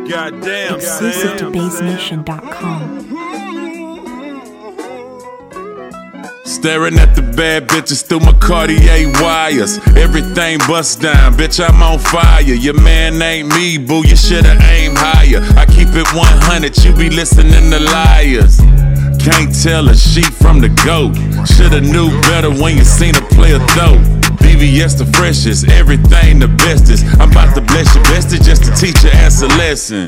Goddamn, Exclusive to BassNation.com. Staring at the bad bitches through my Cartier wires. Everything bust down, bitch, I'm on fire. Your man ain't me, boo, you shoulda aimed higher. I keep it 100, you be listening to liars. Can't tell a sheep from the goat. Shoulda knew better when you seen her play a throat. BBS the freshest, everything the bestest. I'm about to bless your bestie just to teach your ass a lesson.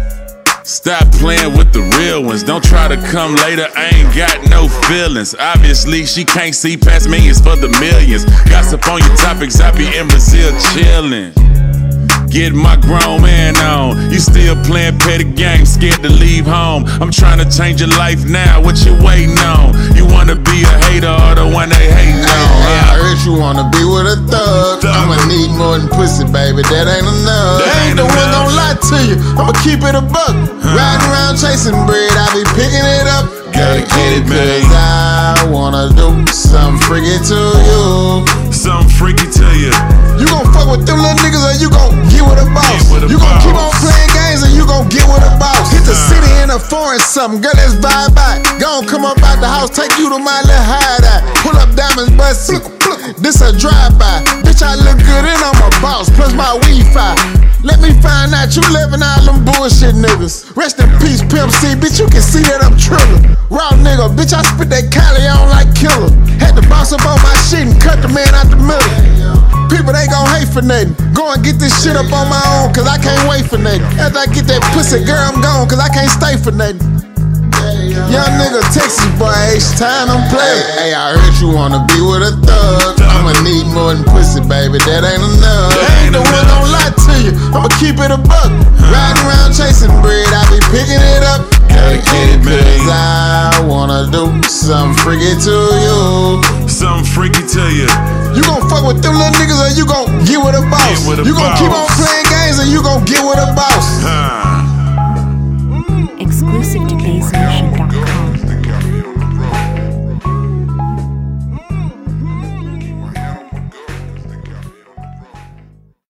Stop playing with the real ones. Don't try to come later, I ain't got no feelings. Obviously, she can't see past millions for the millions. Gossip on your topics, I be in Brazil chillin'. Get my grown man on. You still playing petty games, scared to leave home. I'm trying to change your life now, what you waiting on? You wanna be a hater or the one they hating on? Hey, I heard you wanna be with a thug. I'ma need more than pussy, baby, that ain't enough. That ain't the one enough. gon' lie to you, I'ma keep it a buck. Riding around chasing bread, I be picking it up. Gotta get it, man. Cause I wanna do something freaky to you. Something freaky to you. You gon' fuck with them little niggas or you gon' get with a boss. Get with a You gon' keep on boss. playing games or you gon' get with a boss. Hit the city in a foreign something, girl, let's vibe out. Gon' come up out the house, take you to my little hideout. Pull up diamonds, bust it. This a drive-by. Bitch, I look good and I'm a boss, plus my Wi-Fi. Let me find out you living all them bullshit niggas. Rest in peace, Pimp C, bitch, you can see that I'm trillin'. Raw nigga, bitch, I spit that Cali on like killer. Had to bounce up on my shit and cut the man out the middle. People, they gon' hate for nothing. Go and get this shit up on my own, cause I can't wait for nothing. After I get that pussy, girl, I'm gone, cause I can't stay for nothing. Young nigga, Texas boy, H-Time, I'm playing. Hey, I heard you wanna be with a thug. I'ma need more than pussy, baby, that ain't enough. That ain't the one enough. gon' lie to you, I'ma keep it a buck. Riding around chasing bread, I be picking it up. Gotta get it, man. Cause I wanna do something freaky to you. Something freaky to you. You gon' fuck with them little niggas or you gon' get with a boss. Get with a You gon' keep on boss. playing games or you gon' get with a boss. Exclusive to BassNation.com.